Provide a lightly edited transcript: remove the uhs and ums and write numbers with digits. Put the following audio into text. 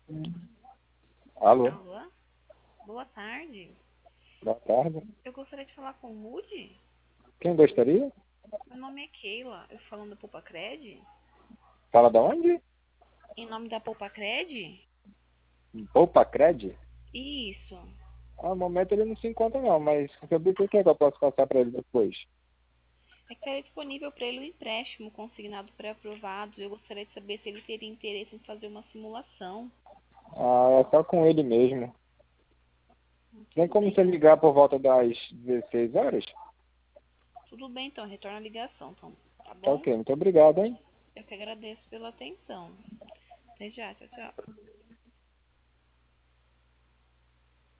Alô, Alô? Boa tarde. boa tarde. Eu gostaria de falar com o Rude. Quem gostaria? Meu nome é Keila. Eu falando da Poupa Cred. Fala da onde? Em nome da Poupa Cred? Poupa Cred? Isso. Ah, no momento ele não se encontra não, mas sobre o que é que eu posso passar para ele depois? É que estaria disponível para ele um empréstimo consignado pré-aprovado. Eu gostaria de saber se ele teria interesse em fazer uma simulação. Ah, é só com ele mesmo. Tem Tudo como bem. você ligar por volta das 16 horas? Tudo bem, então. Retorna a ligação, então. Tá Tá bom? ok, muito obrigado, hein? Eu que agradeço pela atenção. Até já. Tchau, tchau.